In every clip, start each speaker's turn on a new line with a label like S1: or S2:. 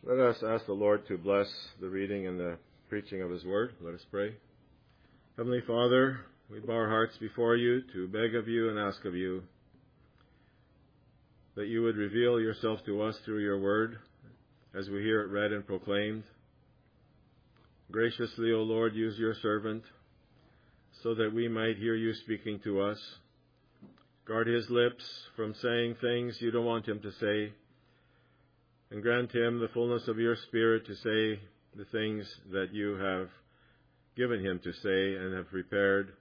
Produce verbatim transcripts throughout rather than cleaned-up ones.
S1: Let us ask the Lord to bless the reading and the preaching of His Word. Let us pray. Heavenly Father, we bow our hearts before You to beg of You and ask of You that You would reveal Yourself to us through Your Word as we hear it read and proclaimed. Graciously, O Lord, use Your servant so that we might hear You speaking to us. Guard his lips from saying things You don't want him to say, and grant him the fullness of Your Spirit to say the things that You have given him to say and have prepared.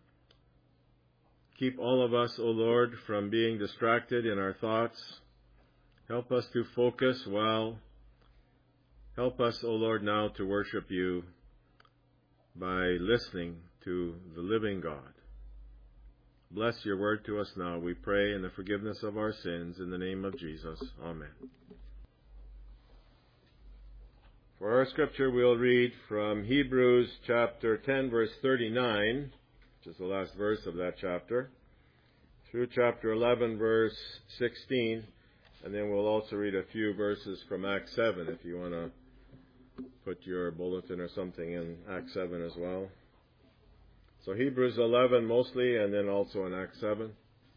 S1: Keep all of us, O Lord, from being distracted in our thoughts. Help us to focus well. Help us, O Lord, now to worship You by listening to the living God. Bless Your word to us now, we pray, in the forgiveness of our sins, in the name of Jesus. Amen. For our scripture, we'll read from Hebrews chapter ten, verse thirty-nine, which is the last verse of that chapter, through chapter eleven, verse sixteen, and then we'll also read a few verses from Acts seven, if you want to put your bulletin or something in Acts seven as well. So Hebrews eleven mostly, and then also in Acts seven.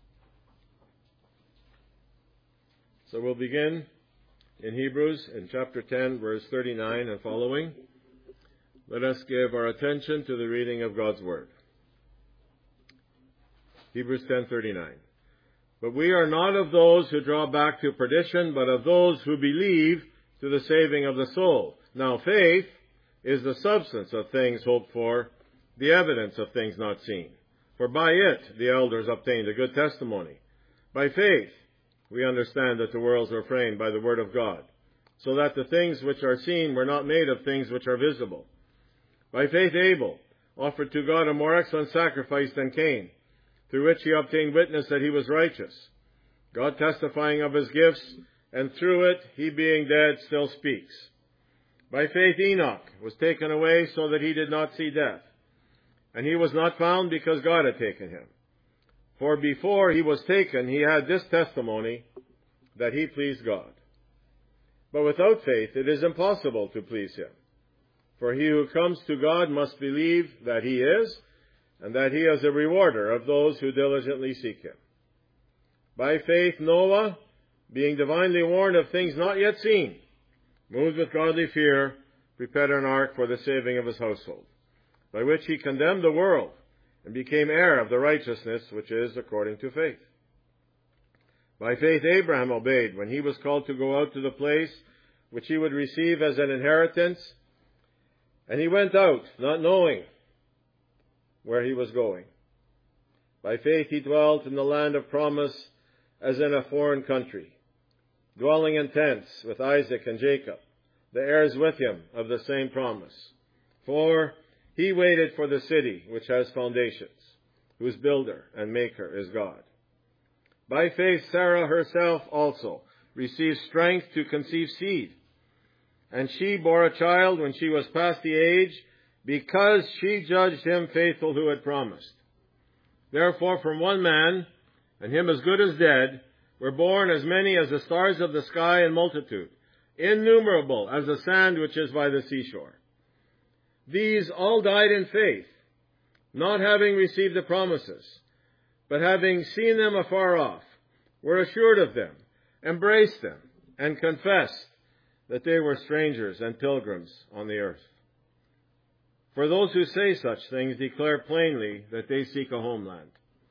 S1: So we'll begin in Hebrews in chapter ten, verse thirty-nine and following. Let us give our attention to the reading of God's Word. Hebrews ten thirty-nine. But we are not of those who draw back to perdition, but of those who believe to the saving of the soul. Now faith is the substance of things hoped for, the evidence of things not seen. For by it the elders obtained a good testimony. By faith we understand that the worlds were framed by the word of God, so that the things which are seen were not made of things which are visible. By faith Abel offered to God a more excellent sacrifice than Cain, through which he obtained witness that he was righteous, God testifying of his gifts, and through it he, being dead, still speaks. By faith Enoch was taken away so that he did not see death, and he was not found because God had taken him. For before he was taken, he had this testimony, that he pleased God. But without faith it is impossible to please Him. For he who comes to God must believe that He is, and that He is a rewarder of those who diligently seek Him. By faith Noah, being divinely warned of things not yet seen, moved with godly fear, prepared an ark for the saving of his household, by which he condemned the world, and became heir of the righteousness which is according to faith. By faith Abraham obeyed when he was called to go out to the place which he would receive as an inheritance, and he went out, not knowing where he was going. By faith he dwelt in the land of promise as in a foreign country, dwelling in tents with Isaac and Jacob, the heirs with him of the same promise. For he waited for the city which has foundations, whose builder and maker is God. By faith Sarah herself also received strength to conceive seed, and she bore a child when she was past the age, because she judged him faithful who had promised. Therefore from one man, and him as good as dead, were born as many as the stars of the sky in multitude, innumerable as the sand which is by the seashore. These all died in faith, not having received the promises, but having seen them afar off, were assured of them, embraced them, and confessed that they were strangers and pilgrims on the earth. For those who say such things declare plainly that they seek a homeland.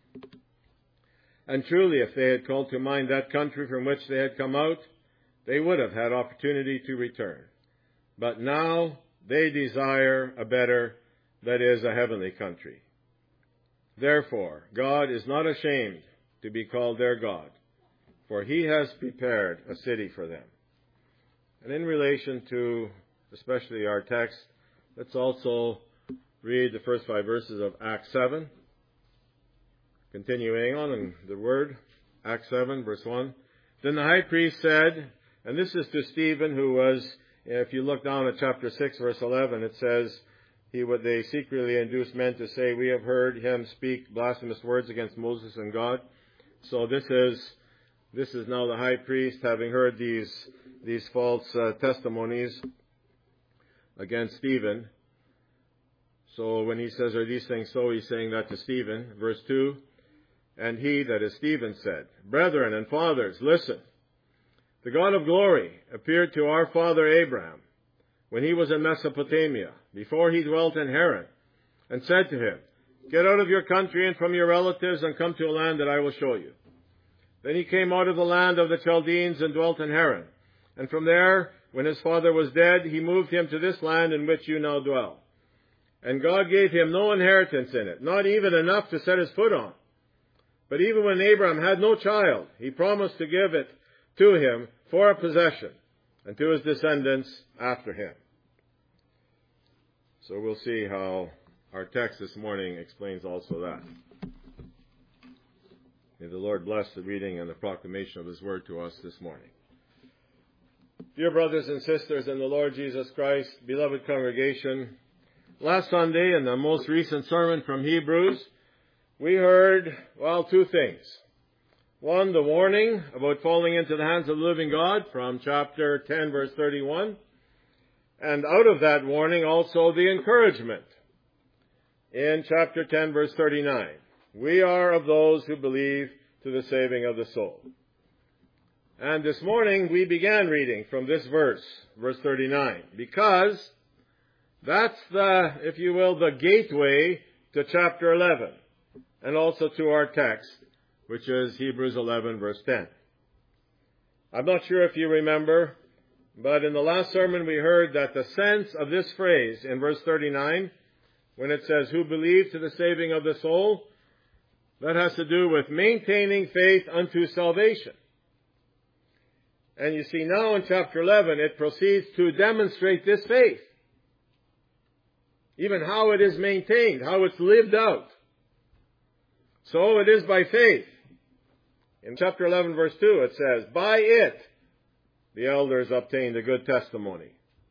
S1: And truly, if they had called to mind that country from which they had come out, they would have had opportunity to return. But now they desire a better, that is, a heavenly country. Therefore, God is not ashamed to be called their God, for He has prepared a city for them. And in relation to especially our text, let's also read the first five verses of Acts seven. Continuing on in the Word, Acts seven, verse one. Then the high priest said, and this is to Stephen, who was, if you look down at chapter six, verse eleven, it says, he would they secretly induced men to say, we have heard him speak blasphemous words against Moses and God. So this is this is now the high priest, having heard these these false uh, testimonies against Stephen. So when he says, are these things so, he's saying that to Stephen. Verse two, and he, that is Stephen, said, Brethren and fathers, listen. The God of glory appeared to our father Abraham when he was in Mesopotamia, before he dwelt in Haran, and said to him, Get out of your country and from your relatives and come to a land that I will show you. Then he came out of the land of the Chaldeans and dwelt in Haran. And from there, when his father was dead, he moved him to this land in which you now dwell. And God gave him no inheritance in it, not even enough to set his foot on. But even when Abraham had no child, he promised to give it to him for a possession, and to his descendants after him. So we'll see how our text this morning explains also that. May the Lord bless the reading and the proclamation of His word to us this morning. Dear brothers and sisters in the Lord Jesus Christ, beloved congregation, last Sunday in the most recent sermon from Hebrews, we heard, well, two things. One, the warning about falling into the hands of the living God from chapter ten, verse thirty-one. And out of that warning, also the encouragement in chapter ten, verse thirty-nine. We are of those who believe to the saving of the soul. And this morning we began reading from this verse, verse thirty-nine, because that's the, if you will, the gateway to chapter eleven, and also to our text, which is Hebrews eleven, verse ten. I'm not sure if you remember, but in the last sermon we heard that the sense of this phrase in verse thirty-nine, when it says, who believe to the saving of the soul, that has to do with maintaining faith unto salvation. And you see now in chapter eleven, it proceeds to demonstrate this faith. Even how it is maintained, how it's lived out. So it is by faith. In chapter eleven, verse two, it says, by it the elders obtained a good testimony.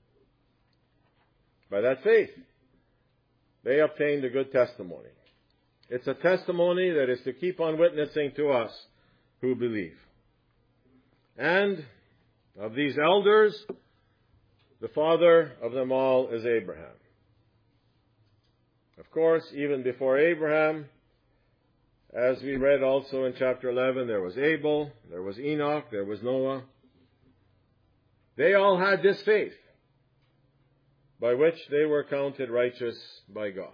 S1: By that faith, they obtained a good testimony. It's a testimony that is to keep on witnessing to us who believe. And of these elders, the father of them all is Abraham. Of course, even before Abraham, as we read also in chapter eleven, there was Abel, there was Enoch, there was Noah. They all had this faith, by which they were counted righteous by God.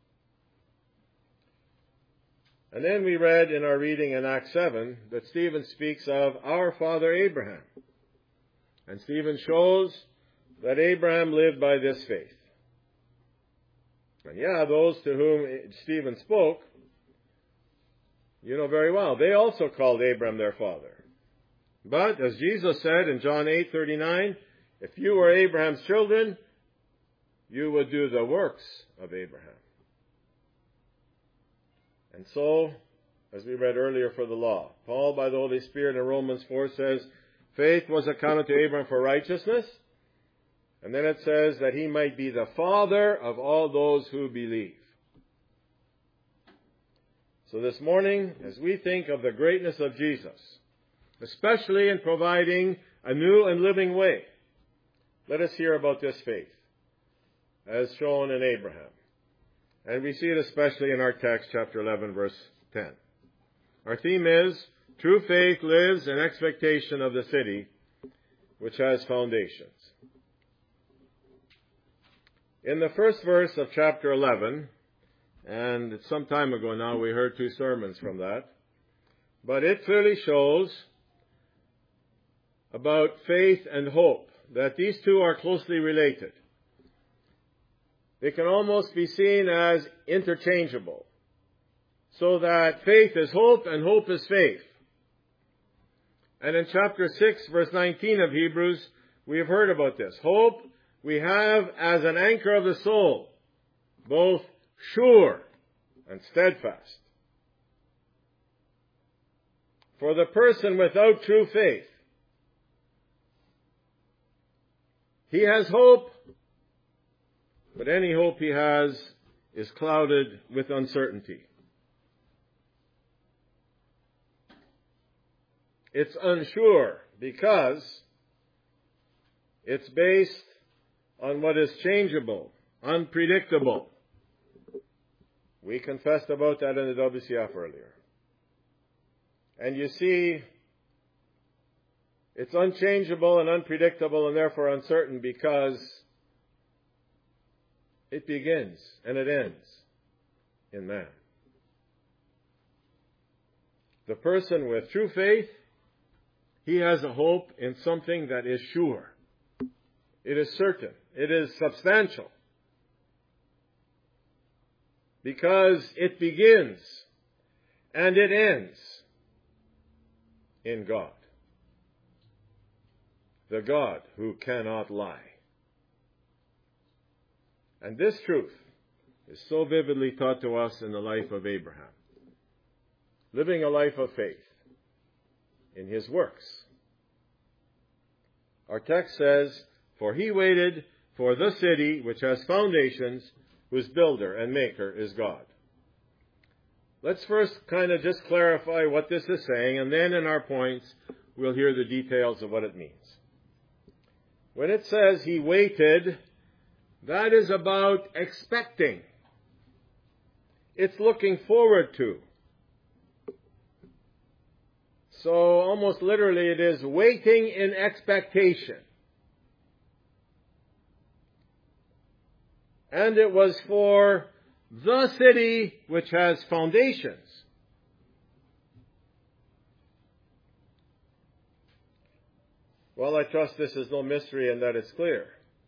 S1: And then we read in our reading in Acts seven that Stephen speaks of our father Abraham. And Stephen shows that Abraham lived by this faith. And yeah, those to whom Stephen spoke, you know very well, they also called Abraham their father. But, as Jesus said in John eight thirty-nine, if you were Abraham's children, you would do the works of Abraham. And so, as we read earlier for the law, Paul, by the Holy Spirit in Romans four says, faith was accounted to Abraham for righteousness. And then it says that he might be the father of all those who believe. So this morning, as we think of the greatness of Jesus, especially in providing a new and living way, let us hear about this faith, as shown in Abraham. And we see it especially in our text, chapter eleven, verse ten. Our theme is, true faith lives in expectation of the city which has foundations. In the first verse of chapter eleven, and it's some time ago now, we heard two sermons from that, but it clearly shows about faith and hope, that these two are closely related. They can almost be seen as interchangeable, so that faith is hope and hope is faith. And in chapter six, verse nineteen of Hebrews, we have heard about this. Hope we have as an anchor of the soul, both sure and steadfast. For the person without true faith, he has hope, but any hope he has is clouded with uncertainty. It's unsure because It's based on what is changeable, unpredictable. We confessed about that in the W C F earlier. And you see, it's unchangeable and unpredictable and therefore uncertain because it begins and it ends in man. The person with true faith, he has a hope in something that is sure. It is certain. It is substantial. Because it begins and it ends in God. The God who cannot lie. And this truth is so vividly taught to us in the life of Abraham. Living a life of faith in his works. Our text says, "For he waited for the city which has foundations, whose builder and maker is God." Let's first kind of just clarify what this is saying, and then in our points, we'll hear the details of what it means. When it says he waited, that is about expecting. It's looking forward to. So almost literally it is waiting in expectation. And it was for the city which has foundations. Well, I trust this is no mystery and that it's clear.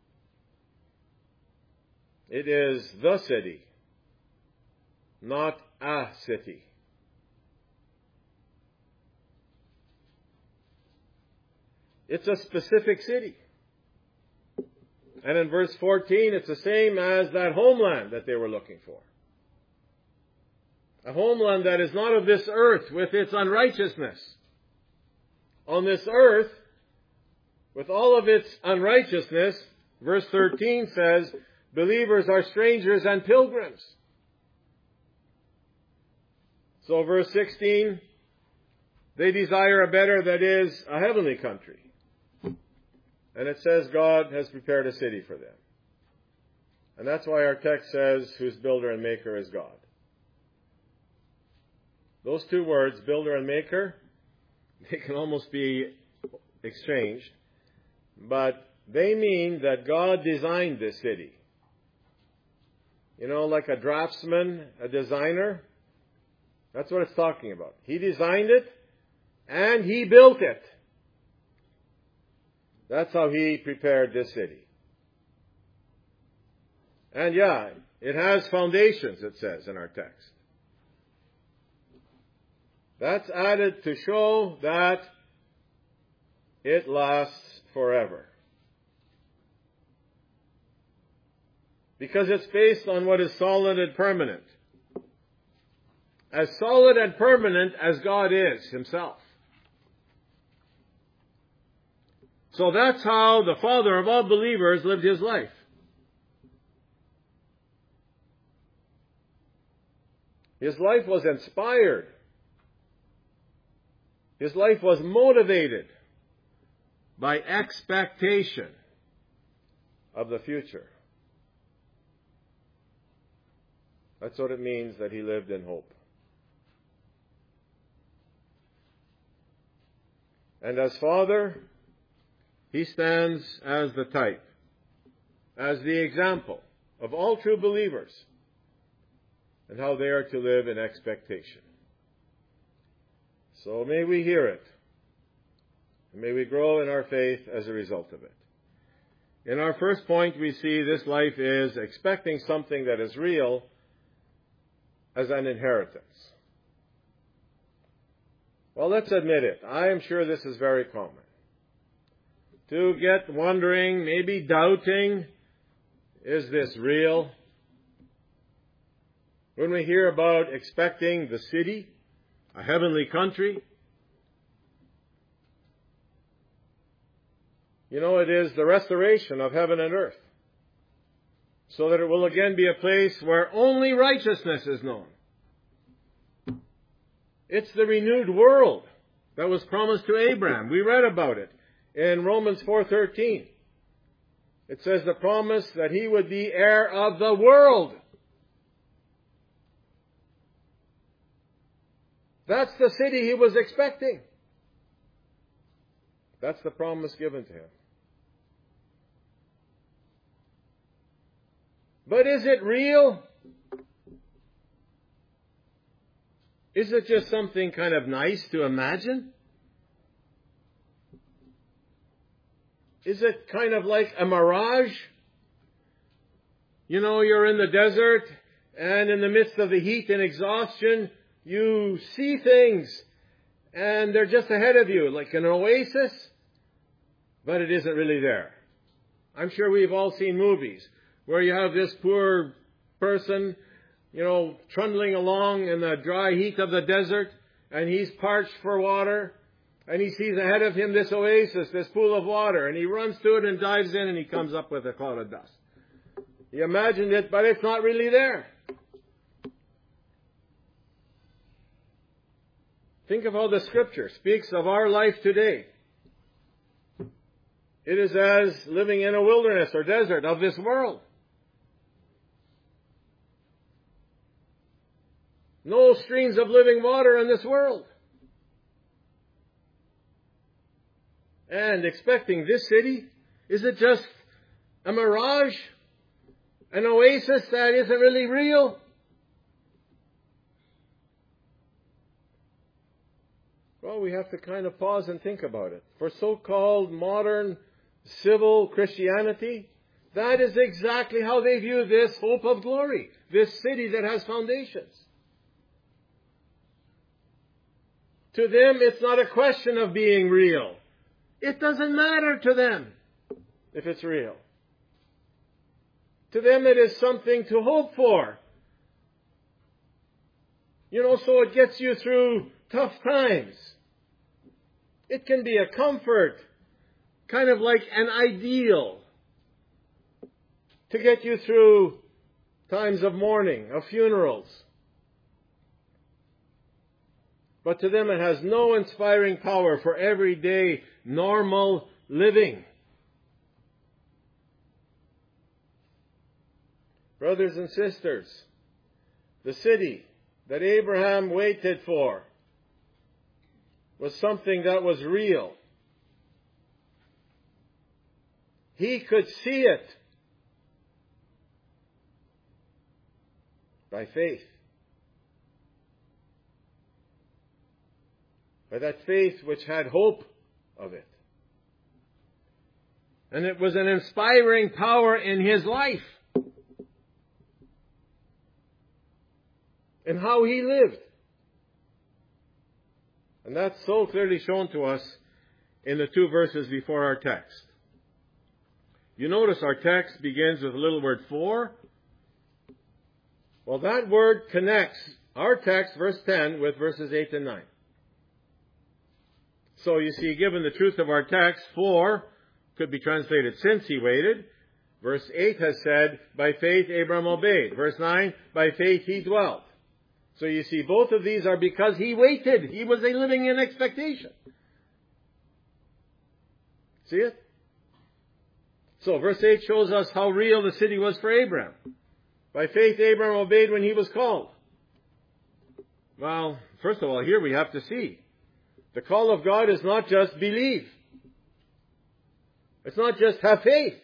S1: It is the city, not a city. It's a specific city. And in verse fourteen, it's the same as that homeland that they were looking for. A homeland that is not of this earth with its unrighteousness. On this earth, with all of its unrighteousness, verse thirteen says, believers are strangers and pilgrims. So verse sixteen, they desire a better, that is, a heavenly country. And it says God has prepared a city for them. And that's why our text says, whose builder and maker is God. Those two words, builder and maker, they can almost be exchanged. But they mean that God designed this city. You know, like a draftsman, a designer. That's what it's talking about. He designed it and he built it. That's how he prepared this city. And yeah, it has foundations, it says in our text. That's added to show that it lasts forever. Because it's based on what is solid and permanent. As solid and permanent as God is himself. So that's how the Father of all believers lived his life. His life was inspired. His life was motivated by expectation of the future. That's what it means that he lived in hope. And as Father, he stands as the type, as the example of all true believers and how they are to live in expectation. So may we hear it. And may we grow in our faith as a result of it. In our first point, we see this life is expecting something that is real as an inheritance. Well, let's admit it. I am sure this is very common. To get wondering, maybe doubting, is this real? When we hear about expecting the city, a heavenly country, you know, it is the restoration of heaven and earth, so that it will again be a place where only righteousness is known. It's the renewed world that was promised to Abraham. We read about it in Romans four thirteen. It says the promise that he would be heir of the world. That's the city he was expecting. That's the promise given to him. But is it real? Is it just something kind of nice to imagine? Is it kind of like a mirage? You know, you're in the desert, and in the midst of the heat and exhaustion, you see things, and they're just ahead of you, like an oasis, but it isn't really there. I'm sure we've all seen movies where you have this poor person, you know, trundling along in the dry heat of the desert, and he's parched for water, and he sees ahead of him this oasis, this pool of water, and he runs to it and dives in, and he comes up with a cloud of dust. You imagined it, but it's not really there. Think of how the Scripture speaks of our life today. It is as living in a wilderness or desert of this world. No streams of living water in this world. And expecting this city, is it just a mirage? An oasis that isn't really real? Well, we have to kind of pause and think about it. For so-called modern civil Christianity, that is exactly how they view this hope of glory, this city that has foundations. To them, it's not a question of being real. It doesn't matter to them if it's real. To them, it is something to hope for. You know, so it gets you through tough times. It can be a comfort, kind of like an ideal, to get you through times of mourning, of funerals. But to them it has no inspiring power for everyday, normal living. Brothers and sisters, the city that Abraham waited for was something that was real. He could see it by faith. By that faith which had hope of it. And it was an inspiring power in his life. And how he lived. And that's so clearly shown to us in the two verses before our text. You notice our text begins with the little word for. Well, that word connects our text, verse ten, with verses eight and nine. So you see, given the truth of our text, for could be translated since he waited. Verse eight has said, by faith Abraham obeyed. Verse nine, by faith he dwelt. So you see, both of these are because he waited. He was a living in expectation. See it? So verse eight shows us how real the city was for Abraham. By faith Abraham obeyed when he was called. Well, first of all, here we have to see. The call of God is not just believe. It's not just have faith.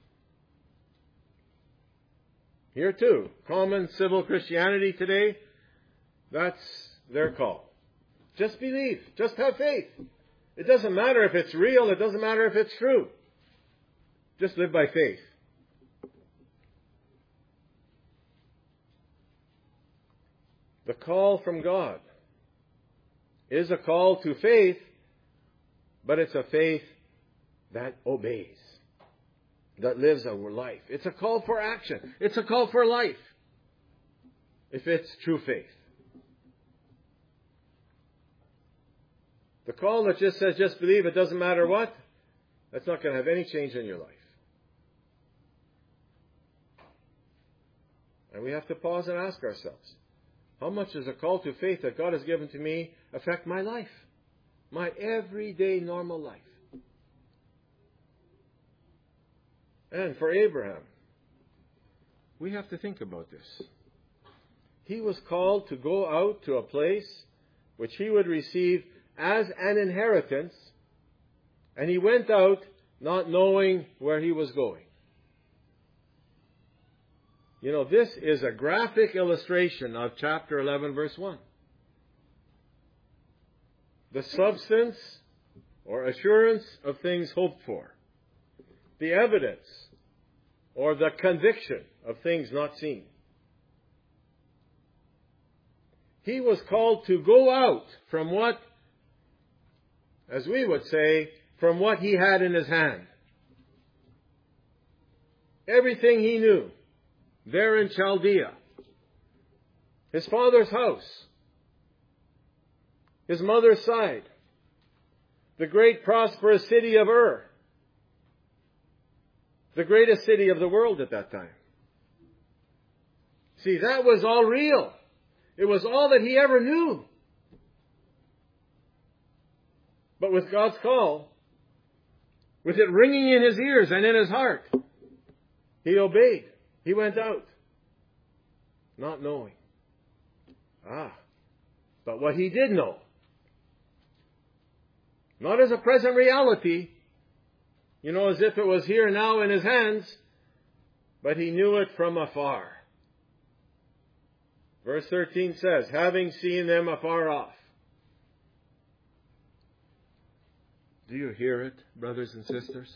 S1: Here too, common civil Christianity today, that's their call. Just believe. Just have faith. It doesn't matter if it's real. It doesn't matter if it's true. Just live by faith. The call from God is a call to faith, but it's a faith that obeys, that lives a life. It's a call for action. It's a call for life, if it's true faith. The call that just says, just believe, it doesn't matter what, that's not going to have any change in your life. And we have to pause and ask ourselves, how much does a call to faith that God has given to me affect my life? My everyday normal life. And for Abraham, we have to think about this. He was called to go out to a place which he would receive as an inheritance, and he went out not knowing where he was going. You know, this is a graphic illustration of chapter eleven, verse one. The substance or assurance of things hoped for. The evidence or the conviction of things not seen. He was called to go out from what, as we would say, from what he had in his hand. Everything he knew, there in Chaldea. His father's house. His mother's side. The great prosperous city of Ur. The greatest city of the world at that time. See, that was all real. It was all that he ever knew. But with God's call, with it ringing in his ears and in his heart, he obeyed. He went out, not knowing. Ah, but what he did know, not as a present reality, you know, as if it was here now in his hands, but he knew it from afar. Verse thirteen says, having seen them afar off. Do you hear it, brothers and sisters?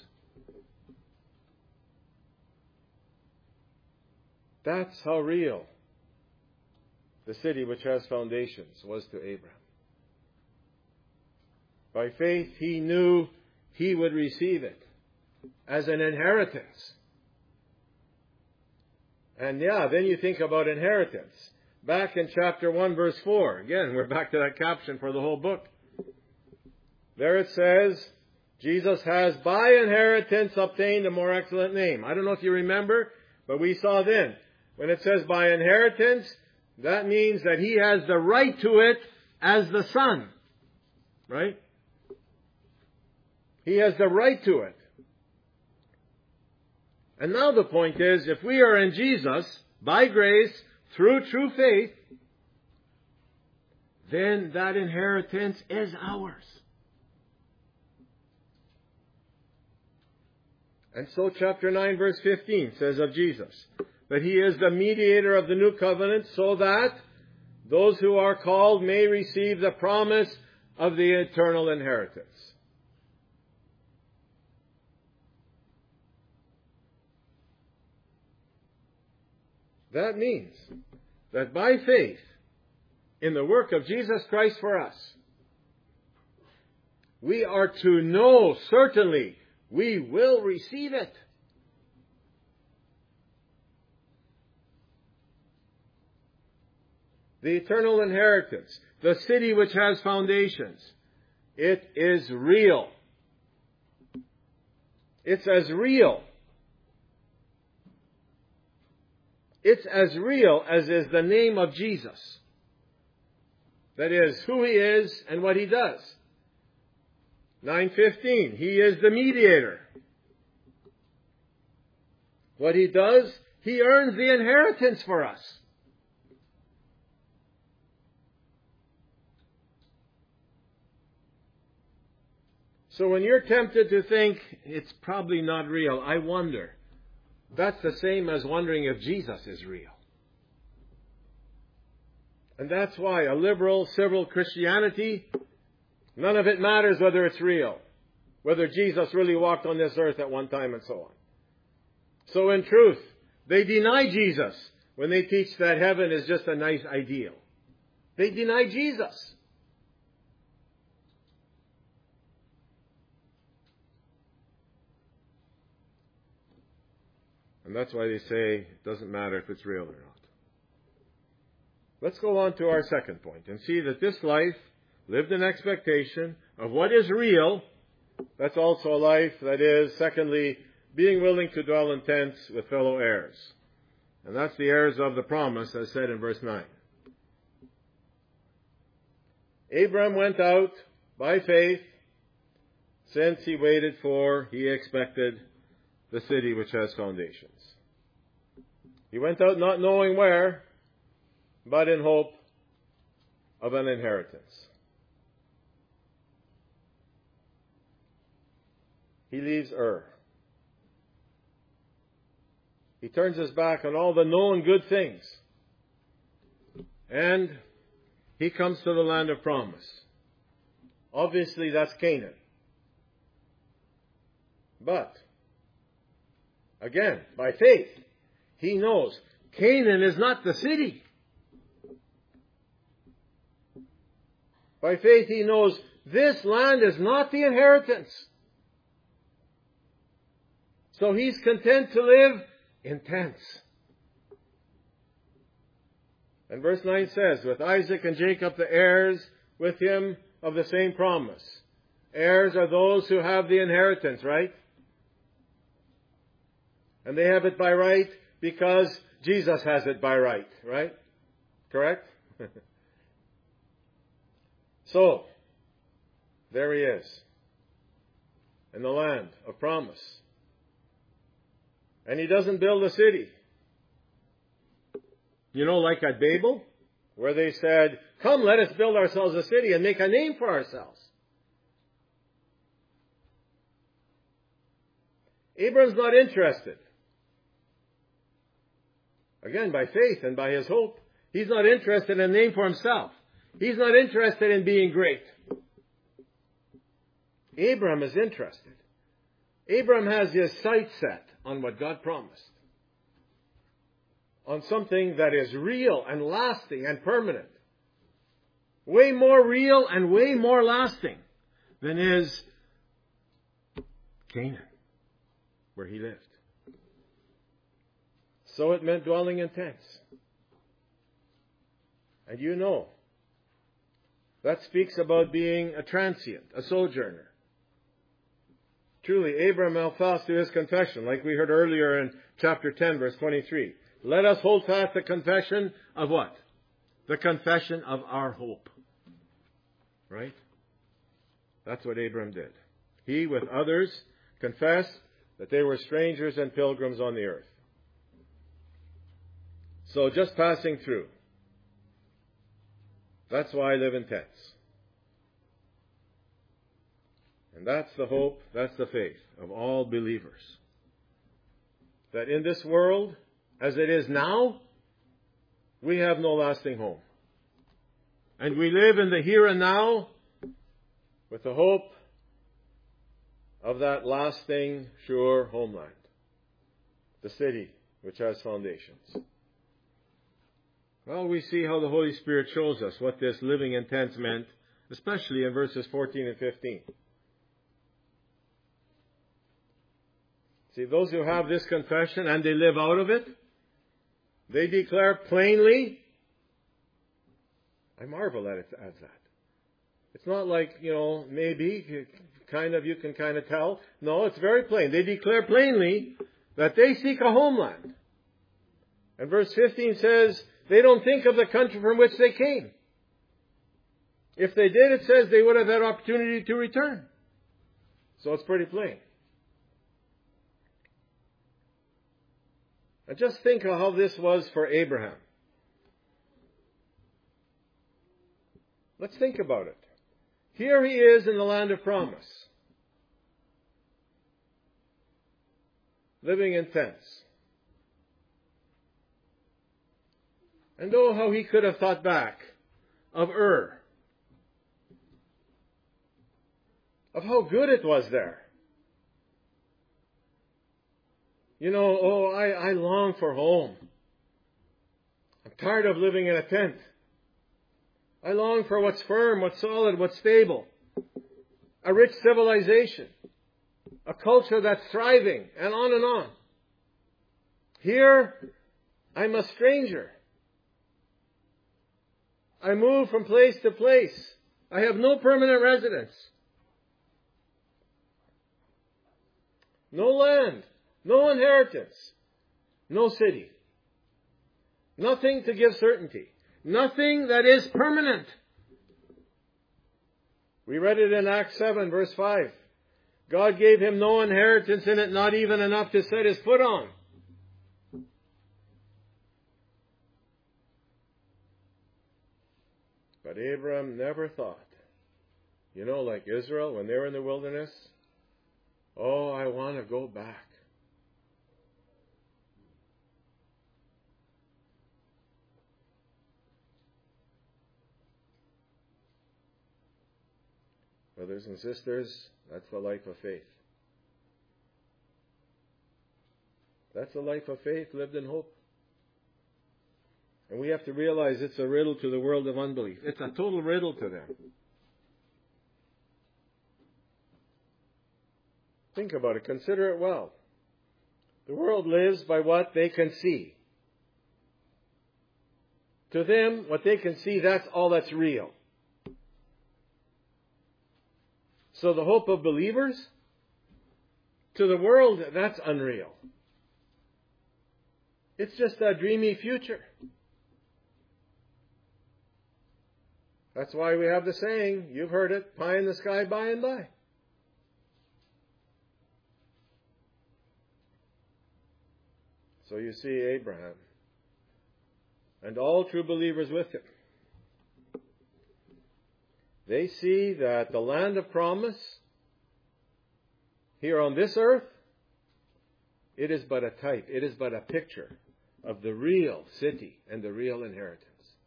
S1: That's how real the city which has foundations was to Abraham. By faith, he knew he would receive it as an inheritance. And yeah, then you think about inheritance. Back in chapter one, verse four. Again, we're back to that caption for the whole book. There it says, Jesus has by inheritance obtained a more excellent name. I don't know if you remember, but we saw then, when it says by inheritance, that means that he has the right to it as the son. Right? He has the right to it. And now the point is, if we are in Jesus, by grace, through true faith, then that inheritance is ours. And so chapter nine verse fifteen says of Jesus, that he is the mediator of the new covenant, so that those who are called may receive the promise of the eternal inheritance. That means that by faith in the work of Jesus Christ for us, we are to know certainly we will receive it. The eternal inheritance, the city which has foundations, it is real. It's as real. It's as real as is the name of Jesus. That is, who he is and what he does. nine fifteen, he is the mediator. What he does, he earns the inheritance for us. So when you're tempted to think it's probably not real, I wonder. That's the same as wondering if Jesus is real. And that's why a liberal, civil Christianity, none of it matters whether it's real. Whether Jesus really walked on this earth at one time and so on. So in truth, they deny Jesus when they teach that heaven is just a nice ideal. They deny Jesus. And that's why they say it doesn't matter if it's real or not. Let's go on to our second point and see that this life, lived in expectation of what is real, that's also a life that is, secondly, being willing to dwell in tents with fellow heirs. And that's the heirs of the promise, as said in verse nine. Abram went out by faith, since he waited for, he expected, the city which has foundations. He went out not knowing where, but in hope of an inheritance. He leaves Ur. He turns his back on all the known good things. And he comes to the land of promise. Obviously, that's Canaan. But, again, by faith, he knows Canaan is not the city. By faith, he knows this land is not the inheritance. So he's content to live in tents. And verse nine says, with Isaac and Jacob the heirs with him of the same promise. Heirs are those who have the inheritance, right? And they have it by right because Jesus has it by right, right? Correct? So, there he is, in the land of promise. And he doesn't build a city. You know, like at Babel, where they said, come, let us build ourselves a city and make a name for ourselves. Abram's not interested. Again, by faith and by his hope, he's not interested in a name for himself. He's not interested in being great. Abram is interested. Abram has his sights set on what God promised. On something that is real and lasting and permanent. Way more real and way more lasting than is Canaan, where he lived. So it meant dwelling in tents. And you know, that speaks about being a transient, a sojourner. Truly, Abram held fast to his confession, like we heard earlier in chapter ten, verse twenty-three. Let us hold fast the confession of what? The confession of our hope. Right? That's what Abram did. He, with others, confessed that they were strangers and pilgrims on the earth. So just passing through. That's why I live in tents. And that's the hope, that's the faith of all believers. That in this world, as it is now, we have no lasting home. And we live in the here and now with the hope of that lasting, sure homeland. The city which has foundations. Well, we see how the Holy Spirit shows us what this living in tents meant, especially in verses fourteen and fifteen. See, those who have this confession and they live out of it, they declare plainly, I marvel at it as that. It's not like, you know, maybe, kind of, you can kind of tell. No, it's very plain. They declare plainly that they seek a homeland. And verse fifteen says, they don't think of the country from which they came. If they did, it says they would have had opportunity to return. So it's pretty plain. And just think of how this was for Abraham. Let's think about it. Here he is in the land of promise, living in tents. And oh, how he could have thought back of Ur, of how good it was there. You know, oh, I, I long for home. I'm tired of living in a tent. I long for what's firm, what's solid, what's stable. A rich civilization. A culture that's thriving, and on and on. Here, I'm a stranger. I move from place to place. I have no permanent residence. No land. No inheritance. No city. Nothing to give certainty. Nothing that is permanent. We read it in Acts seven, verse five. God gave him no inheritance in it, not even enough to set his foot on. But Abraham never thought, you know, like Israel, when they were in the wilderness, oh, I want to go back. Brothers and sisters, that's the life of faith. That's the life of faith lived in hope. And we have to realize it's a riddle to the world of unbelief. It's a total riddle to them. Think about it. Consider it well. The world lives by what they can see. To them, what they can see, that's all that's real. So the hope of believers, to the world, that's unreal. It's just a dreamy future. That's why we have the saying, you've heard it, pie in the sky by and by. So you see Abraham and all true believers with him. They see that the land of promise here on this earth, it is but a type, it is but a picture of the real city and the real inheritance.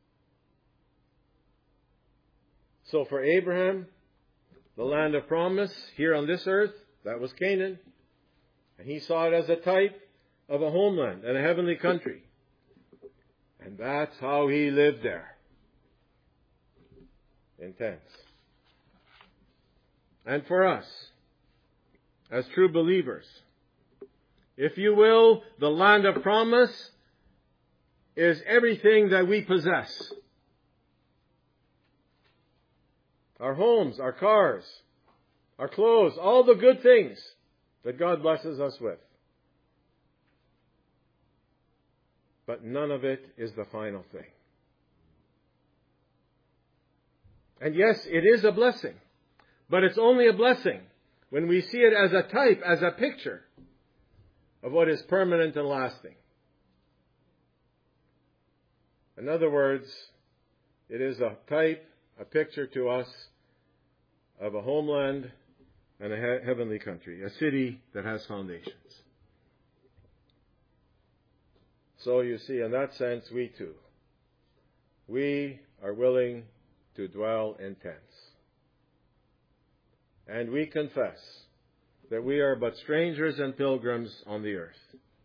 S1: So for Abraham, the land of promise here on this earth, that was Canaan. And he saw it as a type of a homeland and a heavenly country. And that's how he lived there. Intense. And for us, as true believers, if you will, the land of promise is everything that we possess. Our homes, our cars, our clothes, all the good things that God blesses us with. But none of it is the final thing. And yes, it is a blessing. But it's only a blessing when we see it as a type, as a picture of what is permanent and lasting. In other words, it is a type, a picture to us of a homeland and a he- heavenly country, a city that has foundations. So you see, in that sense, we too, we are willing to dwell in tents. And we confess that we are but strangers and pilgrims on the earth.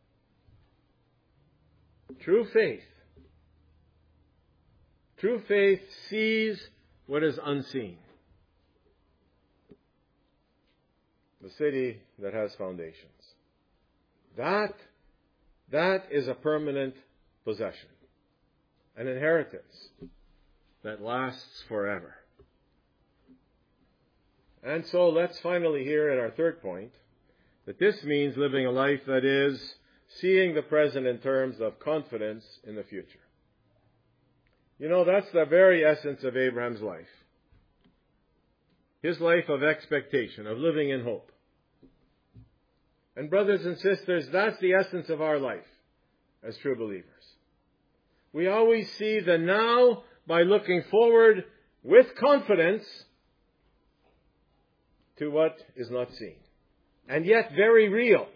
S1: True faith, true faith sees what is unseen. The city that has foundations. That, that is a permanent possession. An inheritance that lasts forever. And so let's finally hear in our third point that this means living a life that is seeing the present in terms of confidence in the future. You know, that's the very essence of Abraham's life. His life of expectation, of living in hope. And brothers and sisters, that's the essence of our life as true believers. We always see the now by looking forward with confidence to what is not seen, and yet very real.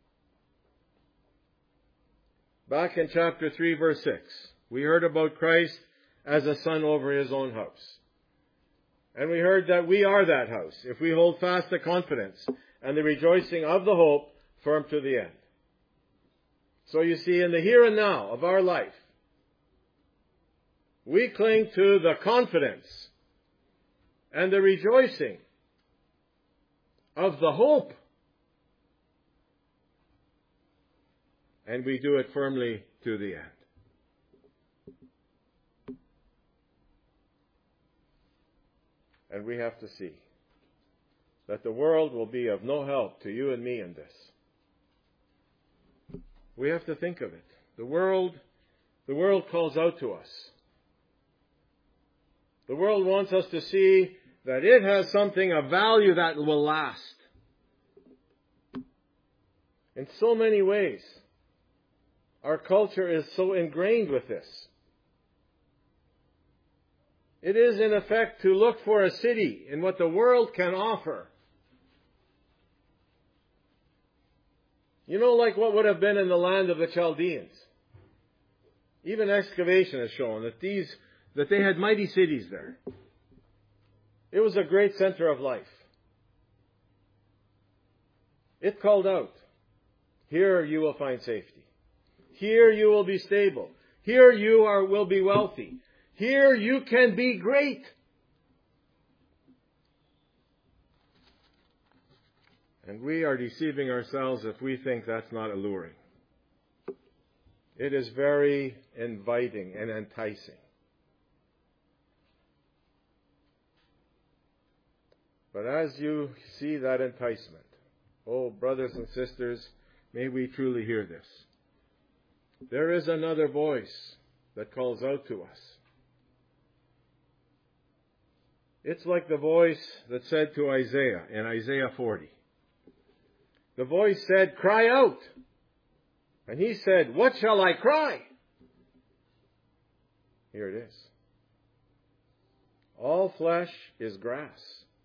S1: Back in chapter three, verse six, we heard about Christ as a son over his own house. And we heard that we are that house, if we hold fast the confidence and the rejoicing of the hope firm to the end. So you see, in the here and now of our life, we cling to the confidence and the rejoicing of the hope. And we do it firmly to the end. And we have to see that the world will be of no help to you and me in this. We have to think of it. The world, the world calls out to us. The world wants us to see that it has something of value that will last. In so many ways, our culture is so ingrained with this. It is, in effect, to look for a city in what the world can offer. You know, like what would have been in the land of the Chaldeans. Even excavation has shown that these, that they had mighty cities there. It was a great center of life. It called out, here you will find safety. Here you will be stable. Here you are, will be wealthy. Here you can be great. And we are deceiving ourselves if we think that's not alluring. It is very inviting and enticing. But as you see that enticement, oh, brothers and sisters, may we truly hear this. There is another voice that calls out to us. It's like the voice that said to Isaiah in Isaiah forty. The voice said, cry out. And he said, what shall I cry? Here it is. All flesh is grass,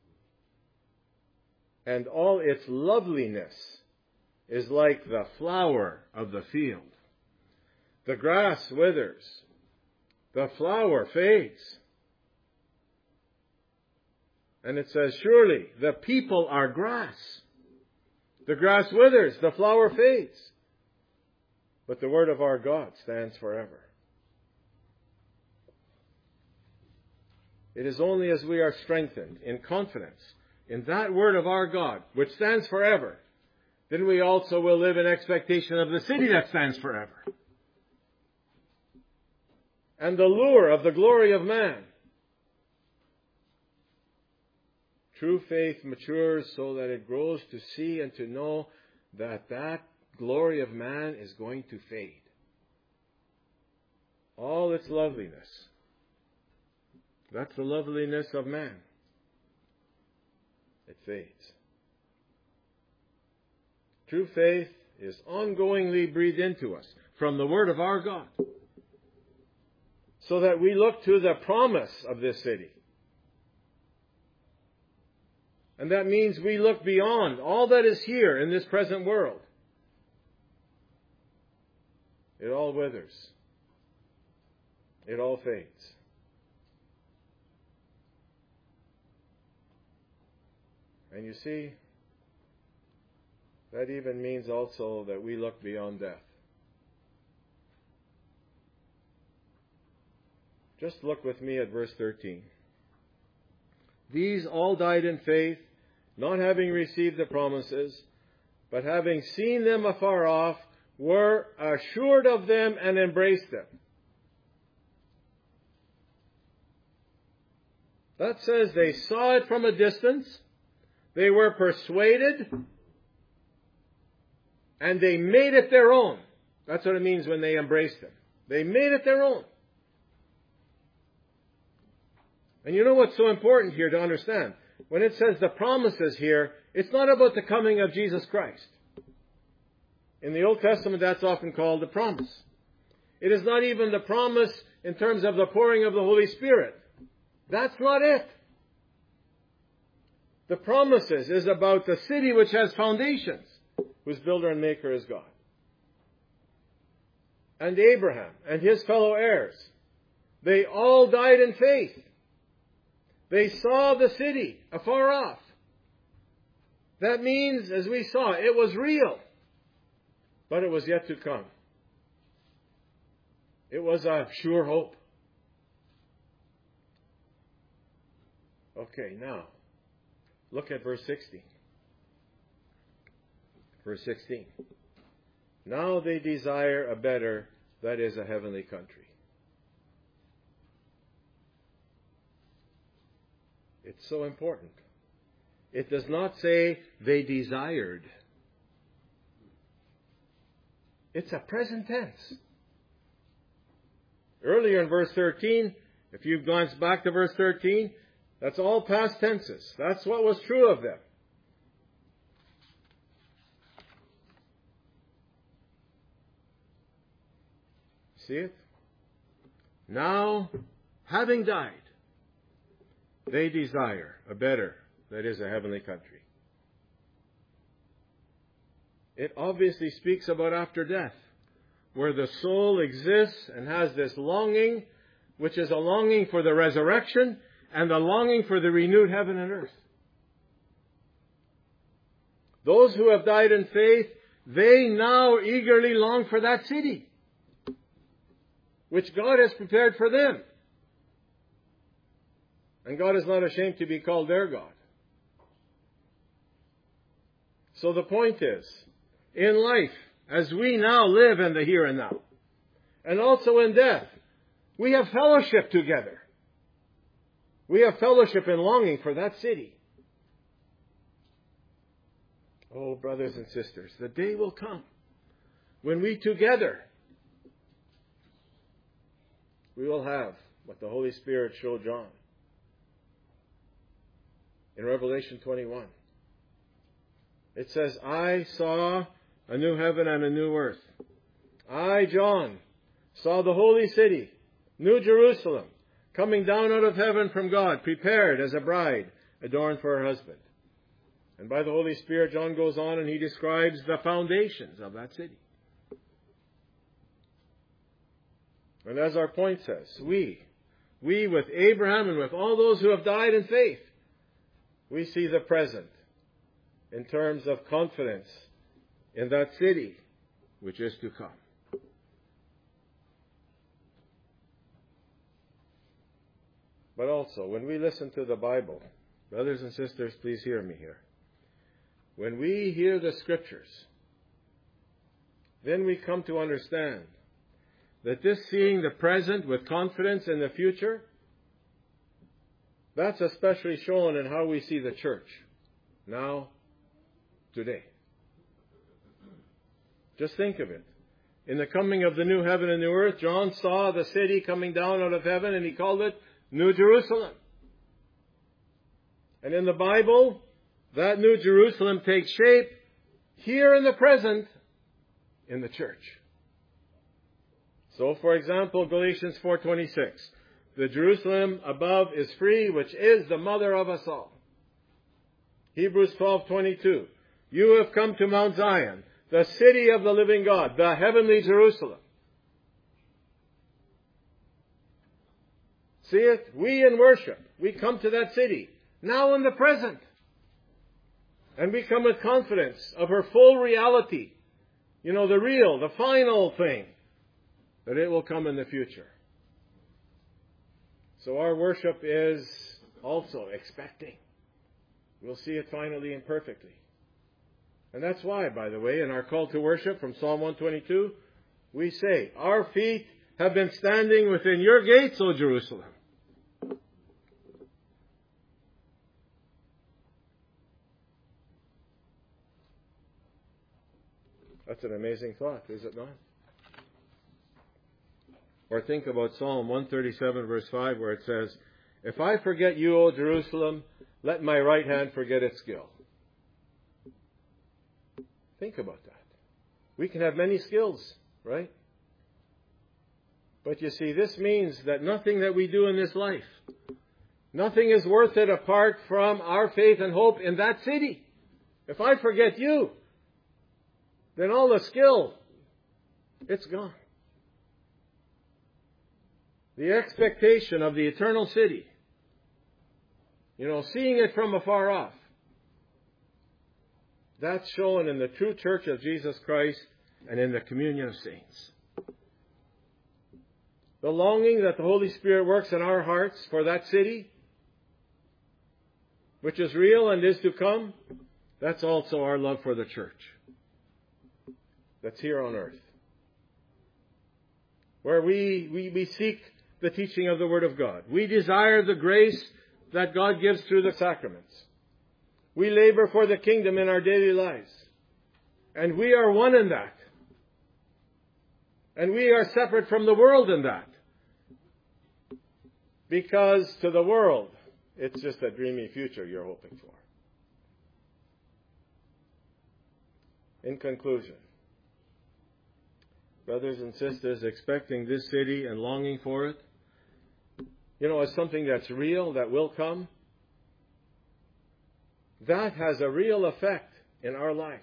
S1: and all its loveliness is like the flower of the field. The grass withers, the flower fades. And it says, surely the people are grass. The grass withers, the flower fades. But the word of our God stands forever. It is only as we are strengthened in confidence in that word of our God, which stands forever, then we also will live in expectation of the city that stands forever. And the lure of the glory of man. True faith matures so that it grows to see and to know that that glory of man is going to fade. All its loveliness. That's the loveliness of man. It fades. True faith is ongoingly breathed into us from the Word of our God, so that we look to the promise of this city. And that means we look beyond all that is here in this present world. It all withers. It all fades. And you see, that even means also that we look beyond death. Just look with me at verse thirteen. These all died in faith, not having received the promises, but having seen them afar off, were assured of them and embraced them. That says they saw it from a distance, they were persuaded, and they made it their own. That's what it means when they embraced them. They made it their own. And you know what's so important here to understand? When it says the promises here, it's not about the coming of Jesus Christ. In the Old Testament, that's often called the promise. It is not even the promise in terms of the pouring of the Holy Spirit. That's not it. The promises is about the city which has foundations, whose builder and maker is God. And Abraham and his fellow heirs, they all died in faith. They saw the city afar off. That means, as we saw, it was real. But it was yet to come. It was a sure hope. Okay, now, look at verse sixteen. Verse sixteen. Now they desire a better, that is, a heavenly country. It's so important. It does not say they desired. It's a present tense. Earlier in verse thirteen, if you've glanced back to verse thirteen, that's all past tenses. That's what was true of them. See it? Now, having died, they desire a better, that is, a heavenly country. It obviously speaks about after death, where the soul exists and has this longing, which is a longing for the resurrection and a longing for the renewed heaven and earth. Those who have died in faith, they now eagerly long for that city, which God has prepared for them. And God is not ashamed to be called their God. So the point is, in life, as we now live in the here and now, and also in death, we have fellowship together. We have fellowship in longing for that city. Oh, brothers and sisters, the day will come when we together, we will have what the Holy Spirit showed John in Revelation twenty-one. It says, I saw a new heaven and a new earth. I, John, saw the holy city, New Jerusalem, coming down out of heaven from God, prepared as a bride, adorned for her husband. And by the Holy Spirit, John goes on and he describes the foundations of that city. And as our point says, we, we with Abraham and with all those who have died in faith, we see the present in terms of confidence in that city which is to come. But also, when we listen to the Bible, brothers and sisters, please hear me here. When we hear the Scriptures, then we come to understand that this seeing the present with confidence in the future, that's especially shown in how we see the church now, today. Just think of it. In the coming of the new heaven and new earth, John saw the city coming down out of heaven and he called it New Jerusalem. And in the Bible, that New Jerusalem takes shape here in the present in the church. So, for example, Galatians four twenty-six, the Jerusalem above is free, which is the mother of us all. Hebrews twelve twenty-two, you have come to Mount Zion, the city of the living God, the heavenly Jerusalem. See it? We in worship, we come to that city, now in the present. And we come with confidence of her full reality. You know, the real, the final thing, that it will come in the future. So our worship is also expecting. We'll see it finally and perfectly. And that's why, by the way, in our call to worship from Psalm one twenty-two, we say, our feet have been standing within your gates, O Jerusalem. That's an amazing thought, is it not? Or think about Psalm one thirty-seven, verse five, where it says, if I forget you, O Jerusalem, let my right hand forget its skill. Think about that. We can have many skills, right? But you see, this means that nothing that we do in this life, nothing is worth it apart from our faith and hope in that city. If I forget you, then all the skill, it's gone. The expectation of the eternal city, you know, seeing it from afar off, that's shown in the true church of Jesus Christ and in the communion of saints. The longing that the Holy Spirit works in our hearts for that city, which is real and is to come, that's also our love for the church that's here on earth. Where we, we, we seek the teaching of the Word of God. We desire the grace that God gives through the sacraments. We labor for the kingdom in our daily lives. And we are one in that. And we are separate from the world in that. Because to the world, it's just a dreamy future you're hoping for. In conclusion, brothers and sisters, expecting this city and longing for it, you know, as something that's real, that will come, that has a real effect in our life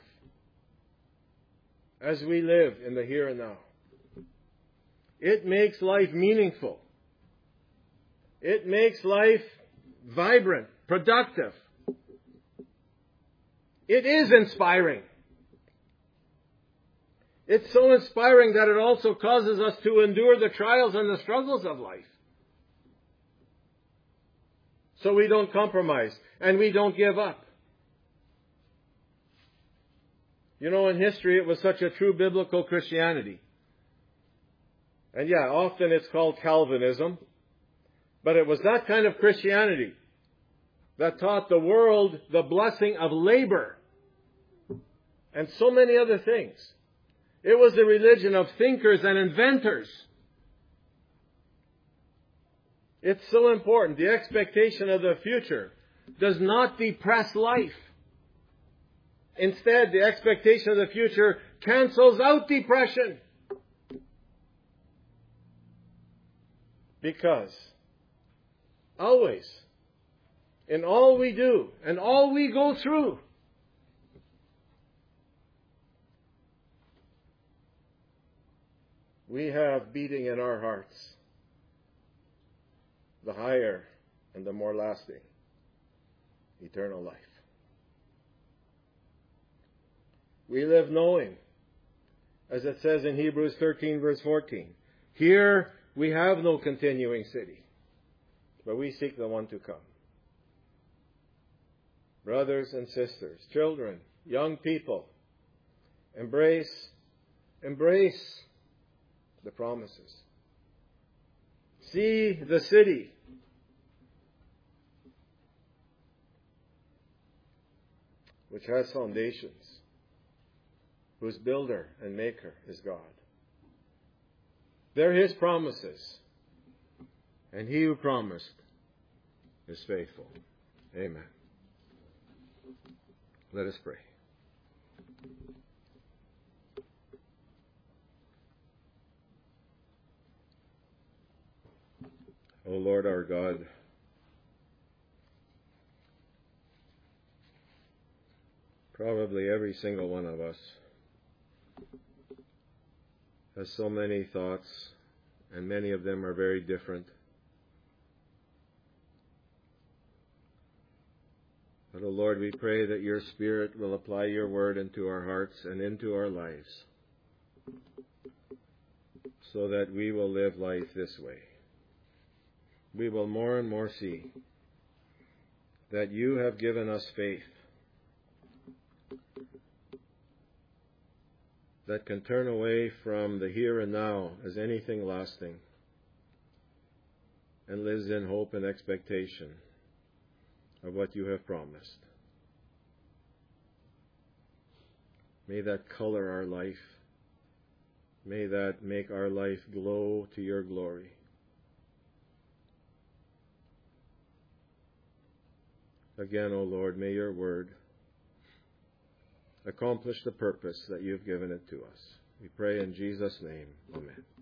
S1: as we live in the here and now. It makes life meaningful. It makes life vibrant, productive. It is inspiring. It's so inspiring that it also causes us to endure the trials and the struggles of life. So we don't compromise and we don't give up. You know, in history it was such a true biblical Christianity. And yeah, often it's called Calvinism. But it was that kind of Christianity that taught the world the blessing of labor and so many other things. It was the religion of thinkers and inventors. It's so important. The expectation of the future does not depress life. Instead, the expectation of the future cancels out depression. Because always, in all we do and all we go through, we have beating in our hearts the higher and the more lasting eternal life. We live knowing, as it says in Hebrews thirteen verse fourteen, here we have no continuing city, but we seek the one to come. Brothers and sisters, children, young people, embrace, embrace the promises. See the city. Which has foundations, whose builder and maker is God. They're His promises. And He who promised is faithful. Amen. Let us pray. O Lord our God, probably every single one of us has so many thoughts, and many of them are very different. But, O Lord, we pray that your Spirit will apply your word into our hearts and into our lives, so that we will live life this way. We will more and more see that you have given us faith that can turn away from the here and now as anything lasting and lives in hope and expectation of what you have promised. May that color our life. May that make our life glow to your glory. Again, O Lord, may your word accomplish the purpose that you've given it to us. We pray in Jesus' name. Amen.